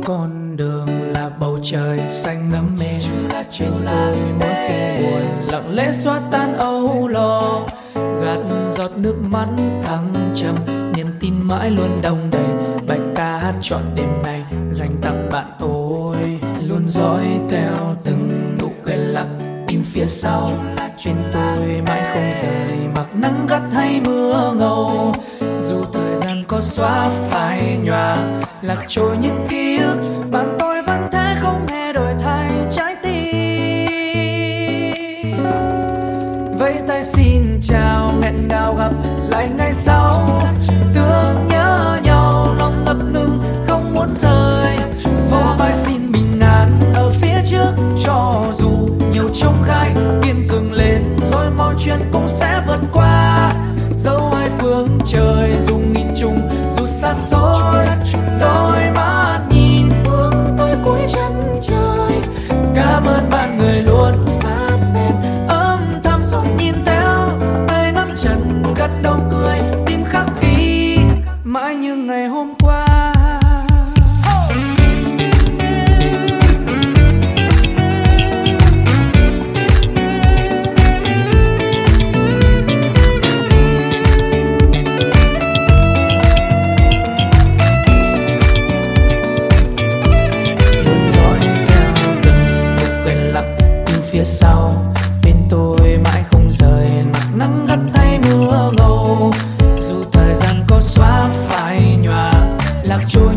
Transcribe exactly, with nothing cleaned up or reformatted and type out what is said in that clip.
con đường là bầu trời xanh ngắm mê. Bên tôi mỗi khi buồn lặng lẽ xóa tan âu lo, gạt giọt nước mắt thăng trầm, niềm tin mãi luôn đong đầy. Bài ca hát trọn đêm nay dành tặng bạn tôi, luôn dõi theo từng nụ cười lặng im phía sau. Bên tôi mãi không rời mặc nắng gắt hay mưa ngâu, dù thời gian có xóa phai nhòa lạc trôi những ký ức, bạn tôi vẫn thế không hề đổi thay trái tim. Vẫy tay xin chào nghẹn ngào gặp lại ngày sau, thương nhớ nhau lòng ngập ngừng không muốn rời. Vỗ vai xin bình an ở phía trước, cho dù nhiều trông gai kiên cường lên rồi mọi chuyện cũng sẽ vượt qua. Dẫu hai phương trời dù nghìn trùng dù xa xôi, đôi mắt nhìn hướng tới cuối chân trời. Cảm ơn bạn người luôn sát bên âm thầm rồi nhìn theo tay nắm chân gật đầu cười, tim khắc ghi mãi như ngày hôm qua. Phía sau bên tôi mãi không rời mặc nắng gắt hay mưa ngâu, dù thời gian có xóa phai nhòa lạc trôi